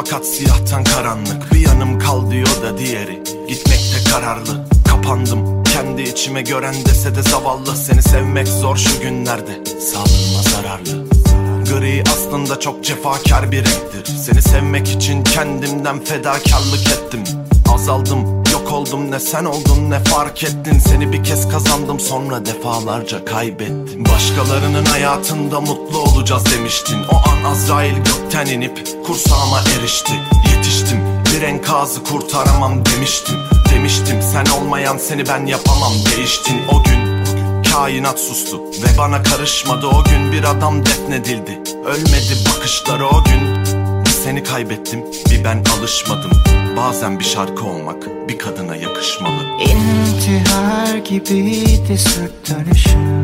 fakat siyahtan karanlık. Bir yanım kal diyor da diğeri gitmekte kararlı. Kapandım kendi içime, gören dese de zavallı. Seni sevmek zor şu günlerde, sağlığıma zararlı. Gri aslında çok cefakar bir renktir. Seni sevmek için kendimden fedakarlık ettim. Azaldım, yok oldum, ne sen oldun ne fark ettin. Seni bir kez kazandım, sonra defalarca kaybettim. Başkalarının hayatında mutlu olacağız demiştin. O an Azrail gökten inip kursağıma erişti. Yetiştim, bir enkazı kurtaramam demiştim. Demiştim sen olmayan seni ben yapamam, değiştin. O gün kainat sustu ve bana karışmadı. O gün bir adam defnedildi, ölmedi bakışları. O gün bir seni kaybettim, bir ben alışmadım. Bazen bir şarkı olmak bir kadına yakışmalı. İntihar gibiydi sırt dönüşün.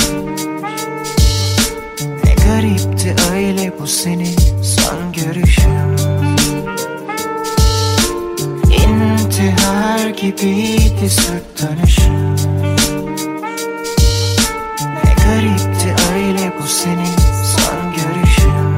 Ne garipti öyle bu senin son görüşün. İntihar gibiydi sırt dönüşün. Ne garipti öyle bu senin son görüşün.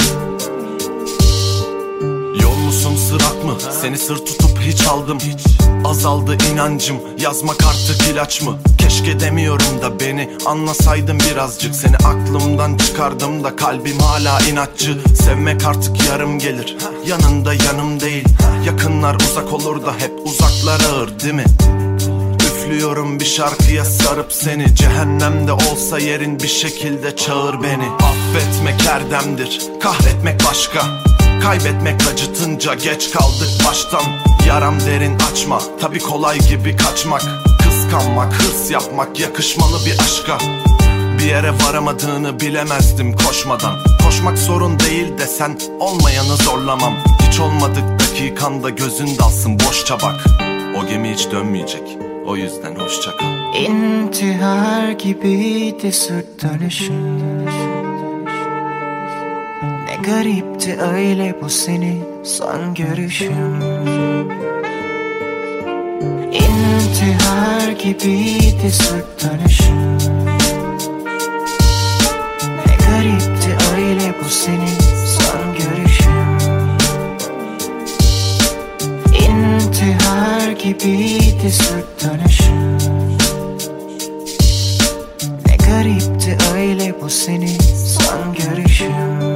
Yol musun sırat mı? Seni sır tutup hiç aldım. Azaldı inancım, yazmak artık ilaç mı? Keşke demiyorum da beni anlasaydın birazcık. Seni aklımdan çıkardım da kalbim hala inatçı. Sevmek artık yarım gelir, yanında yanım değil. Yakınlar uzak olur da hep uzaklar ağır değil mi? Üflüyorum bir şarkıya sarıp seni. Cehennemde olsa yerin bir şekilde çağır beni. Affetmek erdemdir, kahretmek başka. Kaybetmek acıtınca geç kaldık baştan. Yaram derin açma, tabi kolay gibi kaçmak. Kıskanmak, hırs yapmak yakışmalı bir aşka. Bir yere varamadığını bilemezdim koşmadan. Koşmak sorun değil de sen olmayanı zorlamam. Hiç olmadık dakikanda gözün dalsın boşça bak. O gemi hiç dönmeyecek, o yüzden hoşça kal. İntihar gibiydi sırt dönüşün. Ne garipti öyle bu senin son görüşün. İntihar gibiydi sırt dönüşün. Ne garipti öyle bu senin son görüşün. İntihar gibiydi sırt dönüşün. Ne garipti öyle bu senin son görüşün.